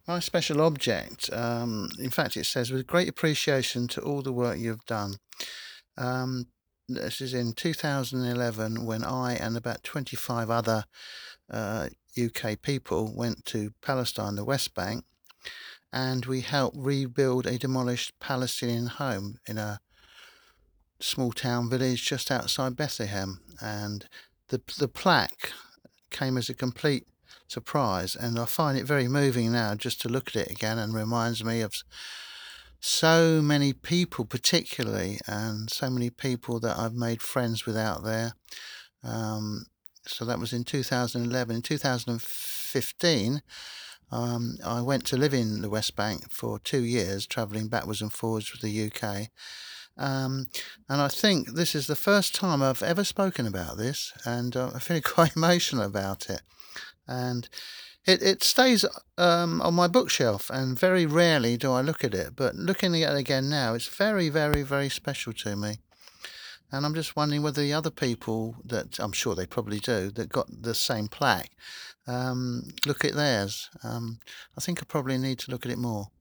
My special object, in fact, it says, with great appreciation to all the work you've done. This is in 2011 when I and about 25 other UK people went to Palestine, the West Bank, and we helped rebuild a demolished Palestinian home in a small town village just outside Bethlehem. And the plaque came as a complete surprise, and I find it very moving now just to look at it again, and reminds me of so many people, particularly, and so many people that I've made friends with out there. Um, so that was in 2011. In 2015, I went to live in the West Bank for 2 years, travelling backwards and forwards with the UK. Um, and I think this is the first time I've ever spoken about this, and I feel quite emotional about it. And it stays on my bookshelf, and very rarely do I look at it. But looking at it again now, it's very, very, very special to me. And I'm just wondering whether the other people, that I'm sure they probably do, that got the same plaque, look at theirs. I think I probably need to look at it more.